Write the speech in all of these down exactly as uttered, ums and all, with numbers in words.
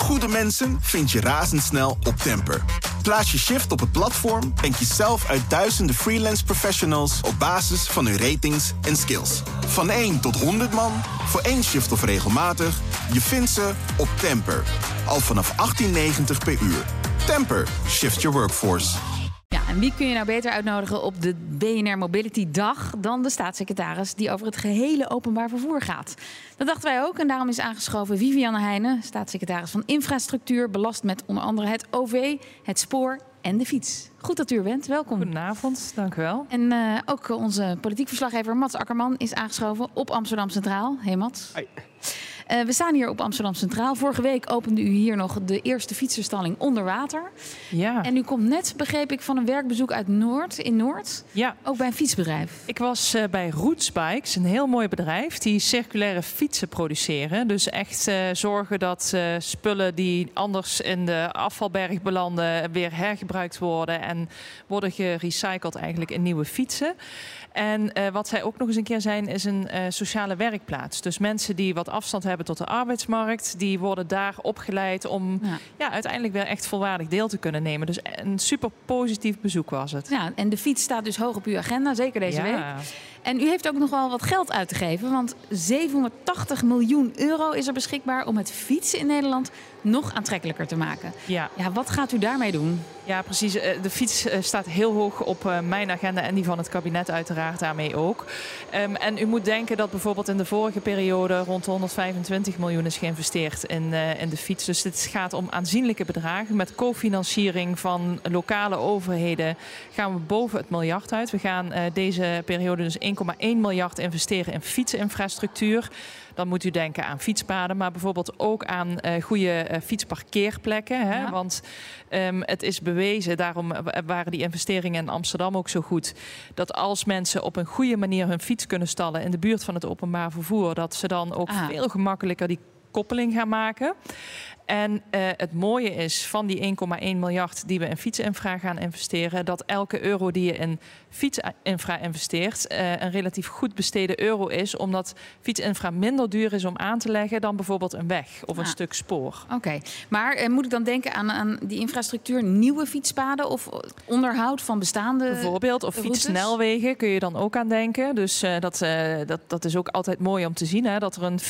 Goede mensen vind je razendsnel op Temper. Plaats je shift op het platform en kies zelf uit duizenden freelance professionals op basis van hun ratings en skills. Van één tot honderd man, voor één shift of regelmatig, je vindt ze op Temper. Al vanaf achttien negentig per uur. Temper, shift your workforce. Ja, en wie kun je nou beter uitnodigen op de B N R Mobility Dag dan de staatssecretaris die over het gehele openbaar vervoer gaat? Dat dachten wij ook en daarom is aangeschoven Viviane Heijnen, staatssecretaris van Infrastructuur, belast met onder andere het O V, het spoor en de fiets. Goed dat u er bent, welkom. Goedenavond, dank u wel. En uh, ook onze politiek verslaggever Mats Akkerman is aangeschoven op Amsterdam Centraal. Hey Mats. Hoi. Uh, we staan hier op Amsterdam Centraal. Vorige week opende u hier nog de eerste fietserstalling onder water. Ja. En u komt net, begreep ik, van een werkbezoek uit Noord, in Noord. Ja. Ook bij een fietsbedrijf. Ik was uh, bij Roots Bikes, een heel mooi bedrijf die circulaire fietsen produceren. Dus echt uh, zorgen dat uh, spullen die anders in de afvalberg belanden weer hergebruikt worden en worden gerecycled eigenlijk in nieuwe fietsen. En uh, wat zij ook nog eens een keer zijn, is een uh, sociale werkplaats. Dus mensen die wat afstand hebben tot de arbeidsmarkt, die worden daar opgeleid om ja. Ja, uiteindelijk weer echt volwaardig deel te kunnen nemen. Dus een super positief bezoek was het. Ja, en de fiets staat dus hoog op uw agenda, zeker deze ja. week. En u heeft ook nog wel wat geld uit te geven, want zevenhonderdtachtig miljoen euro is er beschikbaar om het fietsen in Nederland nog aantrekkelijker te maken. Ja. Ja, wat gaat u daarmee doen? Ja, precies. De fiets staat heel hoog op mijn agenda en die van het kabinet uiteraard daarmee ook. Um, en u moet denken dat bijvoorbeeld in de vorige periode rond honderdvijfentwintig miljoen is geïnvesteerd in, uh, in de fiets. Dus dit gaat om aanzienlijke bedragen. Met cofinanciering van lokale overheden gaan we boven het miljard uit. We gaan uh, deze periode dus één komma één miljard investeren in fietsinfrastructuur. Dan moet u denken aan fietspaden, maar bijvoorbeeld ook aan uh, goede uh, fietsparkeerplekken. Hè? Ja. Want um, het is bewezen, daarom waren die investeringen in Amsterdam ook zo goed, dat als mensen op een goede manier hun fiets kunnen stallen in de buurt van het openbaar vervoer, dat ze dan ook ah. veel gemakkelijker die koppeling gaan maken. En uh, het mooie is van die één komma één miljard die we in fietsinfra gaan investeren, dat elke euro die je in fietsinfra investeert uh, een relatief goed besteden euro is, omdat fietsinfra minder duur is om aan te leggen dan bijvoorbeeld een weg of een ah. stuk spoor. Oké, okay. maar uh, moet ik dan denken aan, aan die infrastructuur, nieuwe fietspaden of onderhoud van bestaande bijvoorbeeld, of fietssnelwegen kun je dan ook aan denken. Dus uh, dat, uh, dat, dat is ook altijd mooi om te zien, hè, dat er een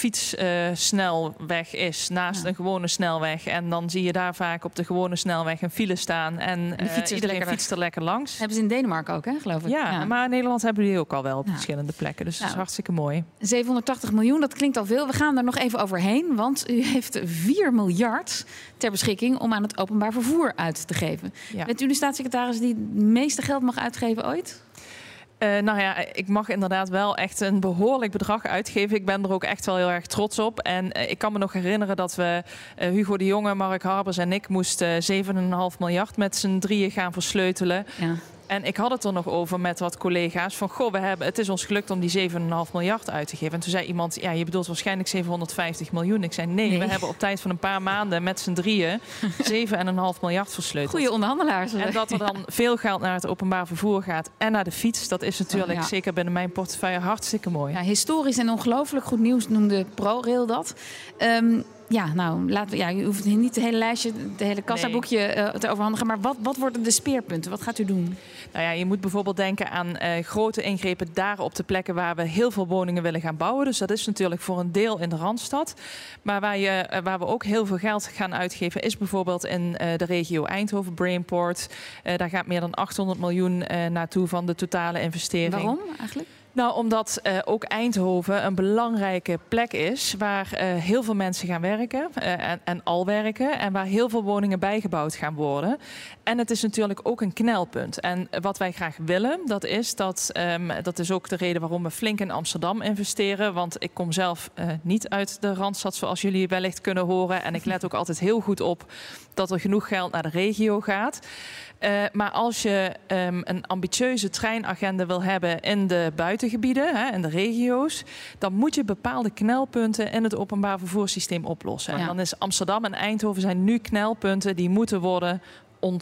fietssnelweg uh, is naast ja. een gewone snelweg. Snelweg. En dan zie je daar vaak op de gewone snelweg een file staan. En uh, iedereen fietst er lekker langs. Hebben ze in Denemarken ook, hè, geloof ik? Ja, ja. maar in Nederland hebben die ook al wel op ja. verschillende plekken. Dus ja. dat is hartstikke mooi. zevenhonderdtachtig miljoen, dat klinkt al veel. We gaan er nog even overheen, want u heeft vier miljard ter beschikking om aan het openbaar vervoer uit te geven. Ja. Bent u de staatssecretaris die het meeste geld mag uitgeven ooit? Uh, nou ja, ik mag inderdaad wel echt een behoorlijk bedrag uitgeven. Ik ben er ook echt wel heel erg trots op. En uh, ik kan me nog herinneren dat we, uh, Hugo de Jonge, Mark Harbers en ik, moesten zeven komma vijf miljard met z'n drieën gaan versleutelen. Ja. En ik had het er nog over met wat collega's van, goh, we hebben, het is ons gelukt om die zeven komma vijf miljard uit te geven. En toen zei iemand, ja, je bedoelt waarschijnlijk zevenhonderdvijftig miljoen. Ik zei, nee, nee. we hebben op tijd van een paar maanden met z'n drieën zeven komma vijf miljard versleuteld. Goeie onderhandelaars. En dat er dan ja. veel geld naar het openbaar vervoer gaat en naar de fiets, dat is natuurlijk oh, ja. zeker binnen mijn portefeuille hartstikke mooi. Ja, historisch en ongelooflijk goed nieuws noemde ProRail dat. Um, Ja, nou, laten we, ja, u hoeft niet het hele lijstje, het hele kassaboekje nee. uh, te overhandigen. Maar wat, wat worden de speerpunten? Wat gaat u doen? Nou ja, je moet bijvoorbeeld denken aan uh, grote ingrepen daar op de plekken waar we heel veel woningen willen gaan bouwen. Dus dat is natuurlijk voor een deel in de Randstad. Maar waar, je, uh, waar we ook heel veel geld gaan uitgeven is bijvoorbeeld in uh, de regio Eindhoven, Brainport. Uh, daar gaat meer dan achthonderd miljoen uh, naartoe van de totale investering. Waarom eigenlijk? Nou, omdat uh, ook Eindhoven een belangrijke plek is waar uh, heel veel mensen gaan werken uh, en, en al werken en waar heel veel woningen bijgebouwd gaan worden. En het is natuurlijk ook een knelpunt. En wat wij graag willen, dat is dat, um, dat is ook de reden waarom we flink in Amsterdam investeren. Want ik kom zelf uh, niet uit de Randstad, zoals jullie wellicht kunnen horen. En ik let ook altijd heel goed op dat er genoeg geld naar de regio gaat. Uh, maar als je um, een ambitieuze treinagenda wil hebben in de buitengebieden, hè, in de regio's, dan moet je bepaalde knelpunten in het openbaar vervoerssysteem oplossen. Ja. En dan is Amsterdam en Eindhoven zijn nu knelpunten die moeten worden ont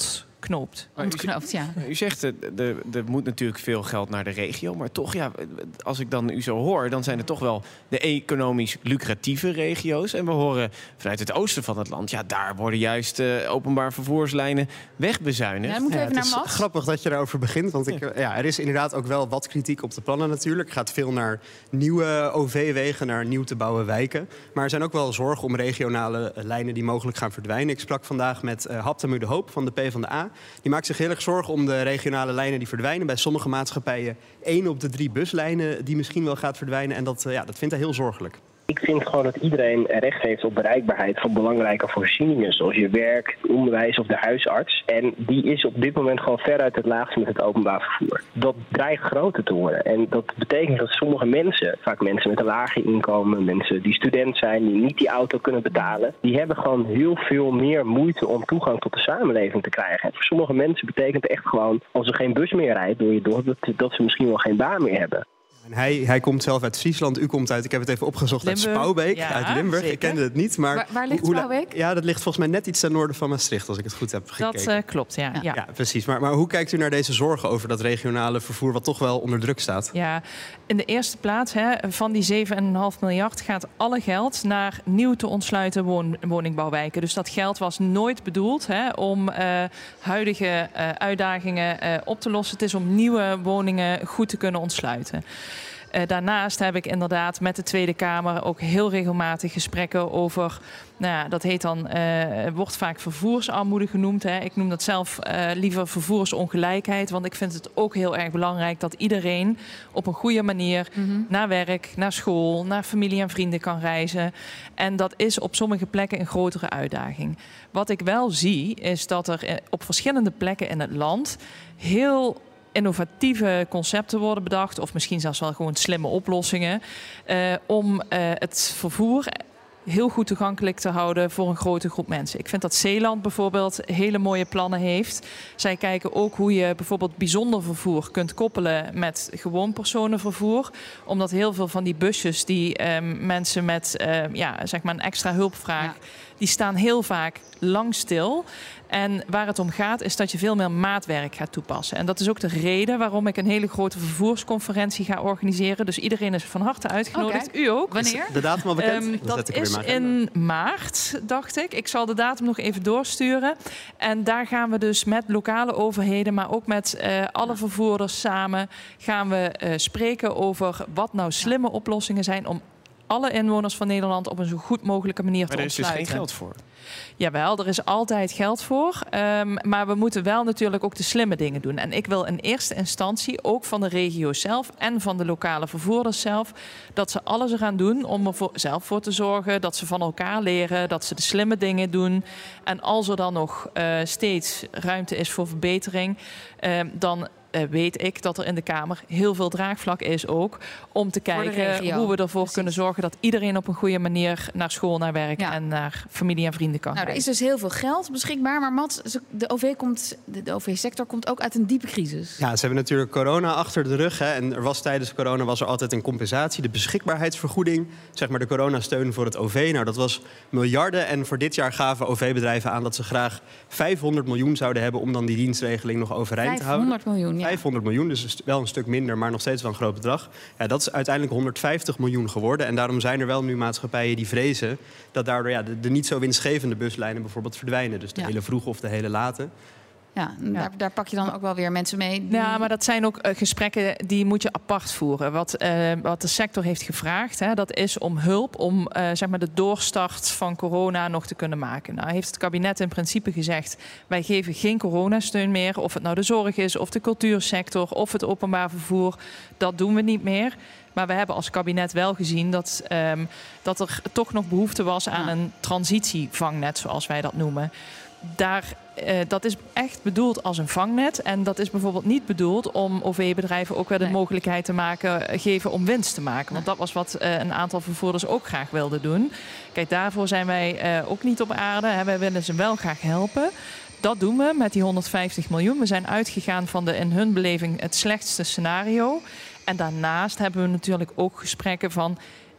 ontknoopt. Ontknoopt, ja. U zegt, er moet natuurlijk veel geld naar de regio. Maar toch, ja, als ik dan u zo hoor, dan zijn het toch wel de economisch lucratieve regio's. En we horen vanuit het oosten van het land, ja, daar worden juist uh, openbaar vervoerslijnen wegbezuinigd. Ja, dan moet ja, even het naar is Mats. grappig dat je daarover begint. Want ik, ja, er is inderdaad ook wel wat kritiek op de plannen natuurlijk. Het gaat veel naar nieuwe O V-wegen, naar nieuw te bouwen wijken. Maar er zijn ook wel zorgen om regionale uh, lijnen die mogelijk gaan verdwijnen. Ik sprak vandaag met uh, Haptamu de Hoop van de PvdA. Die maakt zich heel erg zorgen om de regionale lijnen die verdwijnen. Bij sommige maatschappijen één op de drie buslijnen die misschien wel gaat verdwijnen. En dat, uh, ja, dat vindt hij heel zorgelijk. Ik vind gewoon dat iedereen recht heeft op bereikbaarheid van belangrijke voorzieningen, zoals je werk, onderwijs of de huisarts. En die is op dit moment gewoon veruit het laagste met het openbaar vervoer. Dat dreigt groter te worden. En dat betekent dat sommige mensen, vaak mensen met een lager inkomen, mensen die student zijn, die niet die auto kunnen betalen, die hebben gewoon heel veel meer moeite om toegang tot de samenleving te krijgen. En voor sommige mensen betekent het echt gewoon, als er geen bus meer rijdt door je dorp, dat, dat ze misschien wel geen baan meer hebben. En hij, hij komt zelf uit Friesland, u komt uit, ik heb het even opgezocht, Limburg. uit Spouwbeek, Ja, uit Limburg. zeker. Ik kende het niet, maar... Waar, waar ligt hoe, Spouwbeek? Ja, dat ligt volgens mij net iets ten noorden van Maastricht, als ik het goed heb gekeken. Dat uh, klopt, ja. Ja. ja. Ja, precies. Maar, maar hoe kijkt u naar deze zorgen over dat regionale vervoer, wat toch wel onder druk staat? Ja, in de eerste plaats, hè, van die zeven komma vijf miljard gaat alle geld naar nieuw te ontsluiten woon, woningbouwwijken. Dus dat geld was nooit bedoeld hè, om uh, huidige uh, uitdagingen uh, op te lossen. Het is om nieuwe woningen goed te kunnen ontsluiten. Uh, daarnaast heb ik inderdaad met de Tweede Kamer ook heel regelmatig gesprekken over, nou ja, dat heet dan, uh, wordt vaak vervoersarmoede genoemd. Hè. Ik noem dat zelf uh, liever vervoersongelijkheid, want ik vind het ook heel erg belangrijk dat iedereen op een goede manier mm-hmm. naar werk, naar school, naar familie en vrienden kan reizen. En dat is op sommige plekken een grotere uitdaging. Wat ik wel zie, is dat er op verschillende plekken in het land heel innovatieve concepten worden bedacht, of misschien zelfs wel gewoon slimme oplossingen, uh, om uh, het vervoer heel goed toegankelijk te houden voor een grote groep mensen. Ik vind dat Zeeland bijvoorbeeld hele mooie plannen heeft. Zij kijken ook hoe je bijvoorbeeld bijzonder vervoer kunt koppelen met gewoon personenvervoer. Omdat heel veel van die busjes die um, mensen met uh, ja, zeg maar een extra hulpvraag, ja. die staan heel vaak lang stil. En waar het om gaat is dat je veel meer maatwerk gaat toepassen. En dat is ook de reden waarom ik een hele grote vervoersconferentie ga organiseren. Dus iedereen is van harte uitgenodigd. Okay. U ook. Wanneer? De datum al bekend? Um, dat is in maart, dacht ik. Ik zal de datum nog even doorsturen. En daar gaan we dus met lokale overheden, maar ook met uh, alle vervoerders samen, gaan we uh, spreken over wat nou slimme oplossingen zijn om alle inwoners van Nederland op een zo goed mogelijke manier maar te ontsluiten. Maar er is dus geen geld voor? Jawel, er is altijd geld voor. Um, maar we moeten wel natuurlijk ook de slimme dingen doen. En ik wil in eerste instantie ook van de regio zelf en van de lokale vervoerders zelf, dat ze alles eraan doen om er voor, zelf voor te zorgen, dat ze van elkaar leren, dat ze de slimme dingen doen. En als er dan nog uh, steeds ruimte is voor verbetering, uh, dan Uh, weet ik dat er in de Kamer heel veel draagvlak is ook om te kijken hoe we ervoor Precies. kunnen zorgen dat iedereen op een goede manier naar school, naar werk ja. en naar familie en vrienden kan. Nou, er is dus heel veel geld beschikbaar, maar Mats, de O V komt, de O V-sector komt ook uit een diepe crisis. Ja, ze hebben natuurlijk corona achter de rug. Hè, en er was tijdens corona was er altijd een compensatie, de beschikbaarheidsvergoeding, zeg maar de coronasteun voor het O V. Nou, dat was miljarden en voor dit jaar gaven O V-bedrijven aan dat ze graag vijfhonderd miljoen zouden hebben om dan die dienstregeling nog overeind te houden. vijfhonderd miljoen, ja. vijfhonderd miljoen, dus wel een stuk minder, maar nog steeds wel een groot bedrag. Ja, dat is uiteindelijk honderdvijftig miljoen geworden. En daarom zijn er wel nu maatschappijen die vrezen dat daardoor ja, de, de niet zo winstgevende buslijnen bijvoorbeeld verdwijnen. Dus de ja. hele vroege of de hele late. Ja, ja. Daar, daar pak je dan ook wel weer mensen mee. Die... Ja, maar dat zijn ook uh, gesprekken die moet je apart voeren. Wat, uh, wat de sector heeft gevraagd, hè, dat is om hulp om uh, zeg maar de doorstart van corona nog te kunnen maken. Nou heeft het kabinet in principe gezegd, wij geven geen coronasteun meer. Of het nou de zorg is, of de cultuursector, of het openbaar vervoer. Dat doen we niet meer. Maar we hebben als kabinet wel gezien dat, um, dat er toch nog behoefte was aan ja. een transitievangnet, zoals wij dat noemen. Daar, uh, dat is echt bedoeld als een vangnet. En dat is bijvoorbeeld niet bedoeld om O V-bedrijven ook weer de nee. mogelijkheid te maken, geven om winst te maken. Want dat was wat uh, een aantal vervoerders ook graag wilden doen. Kijk, daarvoor zijn wij uh, ook niet op aarde. Hè. Wij willen ze wel graag helpen. Dat doen we met die honderdvijftig miljoen. We zijn uitgegaan van de in hun beleving het slechtste scenario. En daarnaast hebben we natuurlijk ook gesprekken van,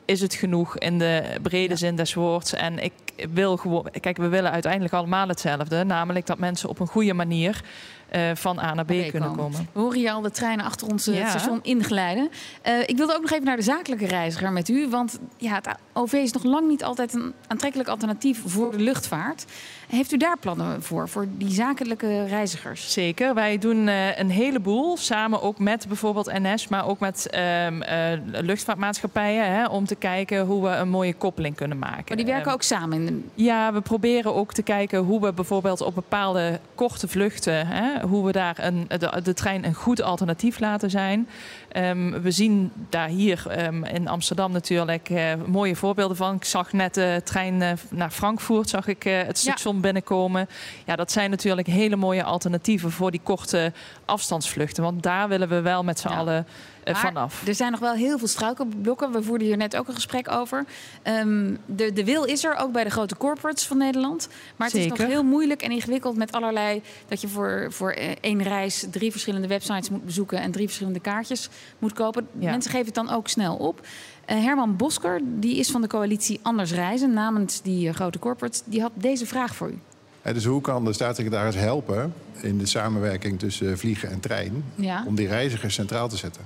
is het genoeg in de brede ja. zin des woords. En ik wil gewoon... Kijk, we willen uiteindelijk allemaal hetzelfde. Namelijk dat mensen op een goede manier uh, van A naar B kunnen komen. komen. We horen hier al de treinen achter ons ja. het station inglijden. Uh, ik wilde ook nog even naar de zakelijke reiziger met u. Want ja, het O V is nog lang niet altijd een aantrekkelijk alternatief voor de luchtvaart. Heeft u daar plannen voor, voor die zakelijke reizigers? Zeker. Wij doen uh, een heleboel. Samen ook met bijvoorbeeld N S, maar ook met uh, uh, luchtvaartmaatschappijen. Hè, om te kijken hoe we een mooie koppeling kunnen maken. Maar die werken uh, ook samen? In de... Ja, we proberen ook te kijken hoe we bijvoorbeeld op bepaalde korte vluchten... Hè, hoe we daar een, de, de trein een goed alternatief laten zijn. Um, we zien daar hier um, in Amsterdam natuurlijk uh, mooie voorbeelden van. Ik zag net de trein uh, naar Frankfurt, zag ik uh, het station ja. binnenkomen. Ja, dat zijn natuurlijk hele mooie alternatieven voor die korte afstandsvluchten. Want daar willen we wel met z'n ja. allen uh, vanaf. Er zijn nog wel heel veel struikelblokken. We voerden hier net ook een gesprek over. Um, de, de wil is er, ook bij de grote corporates van Nederland. Maar het Zeker. is nog heel moeilijk en ingewikkeld met allerlei... dat je voor, voor één reis drie verschillende websites moet bezoeken... en drie verschillende kaartjes moet kopen. Ja. Mensen geven het dan ook snel op. Uh, Herman Bosker, die is van de coalitie Anders Reizen... namens die uh, grote corporates, die had deze vraag voor u. Ja, dus hoe kan de staatssecretaris helpen in de samenwerking tussen vliegen en trein... Ja. om die reizigers centraal te zetten?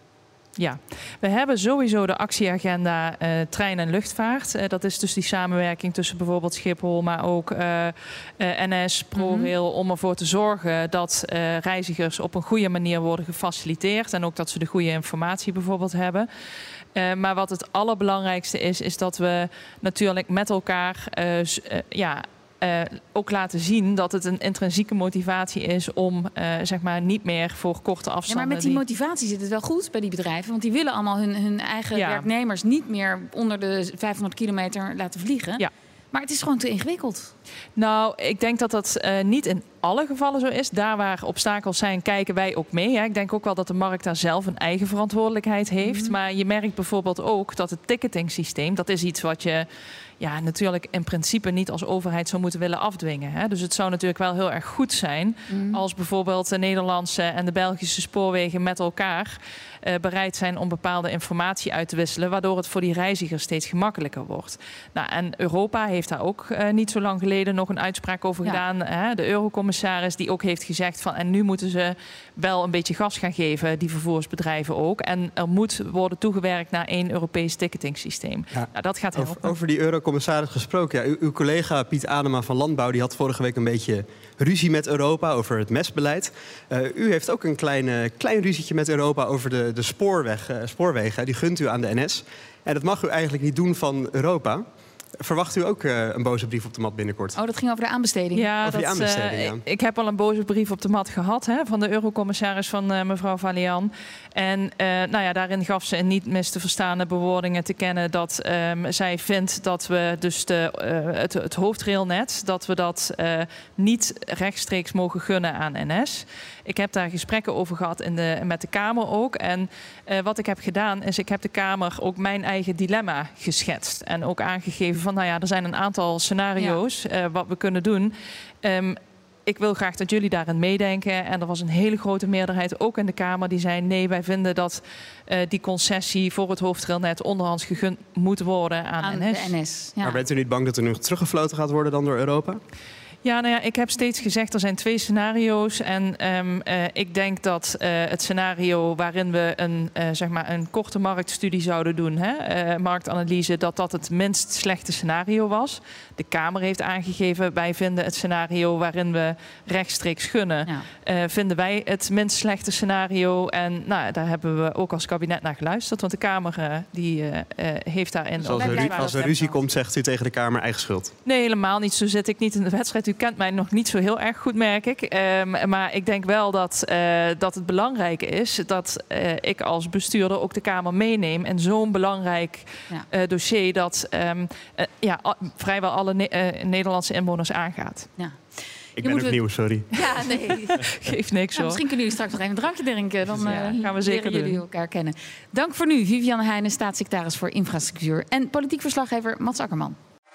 Ja, we hebben sowieso de actieagenda uh, trein en luchtvaart. Uh, dat is dus die samenwerking tussen bijvoorbeeld Schiphol, maar ook uh, uh, N S, ProRail... Mm-hmm. om ervoor te zorgen dat uh, reizigers op een goede manier worden gefaciliteerd... en ook dat ze de goede informatie bijvoorbeeld hebben. Uh, maar wat het allerbelangrijkste is, is dat we natuurlijk met elkaar... Uh, uh, ja, Uh, ook laten zien dat het een intrinsieke motivatie is om uh, zeg maar niet meer voor korte afstanden... Ja, maar met die, die motivatie zit het wel goed bij die bedrijven. Want die willen allemaal hun, hun eigen ja. werknemers niet meer onder de vijfhonderd kilometer laten vliegen. Ja. Maar het is gewoon te ingewikkeld. Nou, ik denk dat dat uh, niet in alle gevallen zo is. Daar waar obstakels zijn, kijken wij ook mee. Hè. Ik denk ook wel dat de markt daar zelf een eigen verantwoordelijkheid heeft. Mm-hmm. Maar je merkt bijvoorbeeld ook dat het ticketingsysteem... dat is iets wat je ja, natuurlijk in principe niet als overheid zou moeten willen afdwingen. Hè. Dus het zou natuurlijk wel heel erg goed zijn... Mm-hmm. als bijvoorbeeld de Nederlandse en de Belgische spoorwegen met elkaar... Uh, bereid zijn om bepaalde informatie uit te wisselen... waardoor het voor die reizigers steeds gemakkelijker wordt. Nou, en Europa heeft daar ook uh, niet zo lang geleden nog een uitspraak over ja. gedaan. Hè? De eurocommissaris die ook heeft gezegd van... en nu moeten ze wel een beetje gas gaan geven, die vervoersbedrijven ook. En er moet worden toegewerkt naar één Europees ticketingsysteem. Ja. Nou, dat gaat helpen. Over, over die eurocommissaris gesproken. Ja, uw, uw collega Piet Adema van Landbouw... die had vorige week een beetje ruzie met Europa over het mestbeleid. Uh, u heeft ook een klein, uh, klein ruzietje met Europa over de... de spoorweg, uh, spoorwegen, die gunt u aan de N S. En dat mag u eigenlijk niet doen van Europa. Verwacht u ook uh, een boze brief op de mat binnenkort? Oh, dat ging over de aanbesteding. Ja, over dat, die aanbesteding, uh, ja. Ik, ik heb al een boze brief op de mat gehad hè, van de eurocommissaris van uh, mevrouw Valian. En uh, nou ja, daarin gaf ze in niet mis te verstaande bewoordingen te kennen dat um, zij vindt dat we dus de, uh, het, het hoofdrailnet, dat we dat uh, niet rechtstreeks mogen gunnen aan N S. Ik heb daar gesprekken over gehad in de, met de Kamer ook. En uh, wat ik heb gedaan is, ik heb de Kamer ook mijn eigen dilemma geschetst. En ook aangegeven van, nou ja, er zijn een aantal scenario's ja. uh, wat we kunnen doen. Um, ik wil graag dat jullie daarin meedenken. En er was een hele grote meerderheid, ook in de Kamer, die zei... nee, wij vinden dat uh, die concessie voor het hoofdrailnet onderhands gegund moet worden aan, aan N S. De N S ja. Maar bent u niet bang dat er nu teruggefloten gaat worden dan door Europa? Ja, nou ja, ik heb steeds gezegd, er zijn twee scenario's. En um, uh, ik denk dat uh, het scenario waarin we een, uh, zeg maar een korte marktstudie zouden doen... Hè, uh, marktanalyse, dat dat het minst slechte scenario was. De Kamer heeft aangegeven, wij vinden het scenario waarin we rechtstreeks gunnen... Ja. Uh, vinden wij het minst slechte scenario. En nou, daar hebben we ook als kabinet naar geluisterd. Want de Kamer uh, die, uh, uh, heeft daarin... Dus als er, ru- als er ruzie komt, zegt u tegen de Kamer eigen schuld? Nee, helemaal niet. Zo zit ik niet in de wedstrijd. U kent mij nog niet zo heel erg goed, merk ik. Um, maar ik denk wel dat, uh, dat het belangrijk is dat uh, ik als bestuurder ook de Kamer meeneem in zo'n belangrijk ja. uh, dossier dat um, uh, ja, a- vrijwel alle ne- uh, Nederlandse inwoners aangaat. Ja. Ik ben ook het... nieuw, sorry. Ja, nee. Geeft niks ja, hoor. Misschien kunnen jullie straks nog even een drankje drinken. Dan ja, uh, gaan we zeker leren jullie doen. elkaar kennen. Dank voor nu, Vivianne Heijnen, staatssecretaris voor Infrastructuur... en politiek verslaggever Mats Akkerman.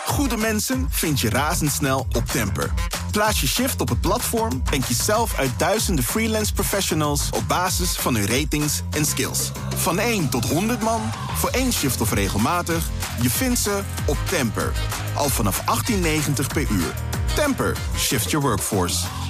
Goede mensen vind je razendsnel op Temper. Plaats je shift op het platform en kies zelf uit duizenden freelance professionals op basis van hun ratings en skills. Van één tot honderd man, voor één shift of regelmatig, je vindt ze op Temper. Al vanaf achttien negentig per uur. Temper, shift your workforce.